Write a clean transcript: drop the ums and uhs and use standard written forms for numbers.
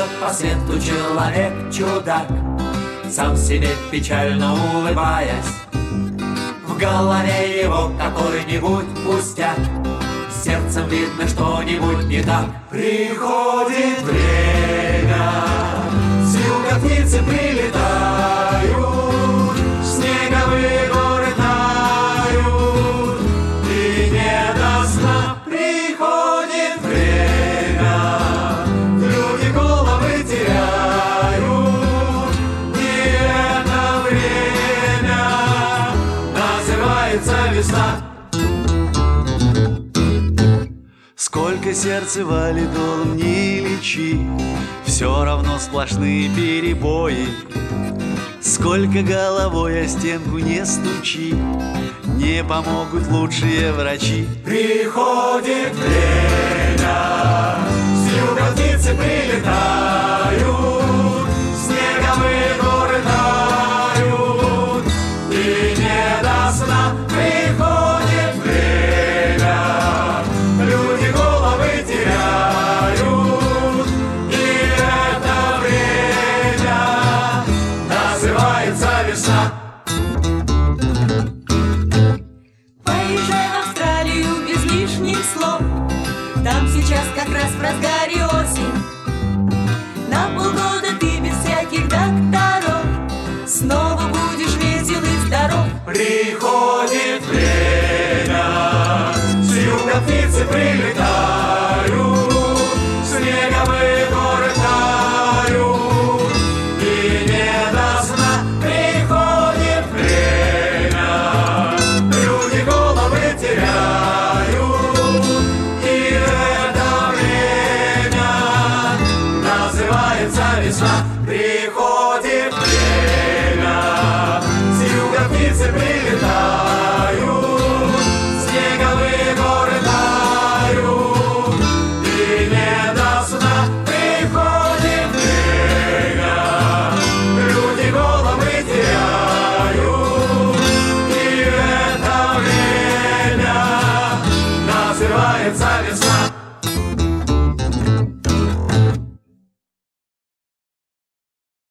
Идет по свету человек-чудак, сам себе печально улыбаясь. В голове его какой-нибудь пустяк, сердцем видно что-нибудь не так. Приходит время, с юга птицы прилетают, снеговые горы тают, и не до сна. Приходит время, люди головы теряют, и это время называется весна. Сколько сердце валидолом не лечи, все равно сплошные перебои. Сколько головой о стенку не стучи, не помогут лучшие врачи. Приходит время, с юга птицы прилетают, снеговые горы тают, и не до сна. Приходит время, люди головы теряют, и это время называется весна. Поезжай в Австралию без лишних слов, там сейчас как раз в разгаре осень. На полгода ты без всяких докторов снова будешь весел и здоров. Приходит время, с юга птицы прилетают, снеговые горы тают, и не до сна. Приходит время, люди головы теряют, и это время называется весна. Приходит время, с юга птицы прилетают,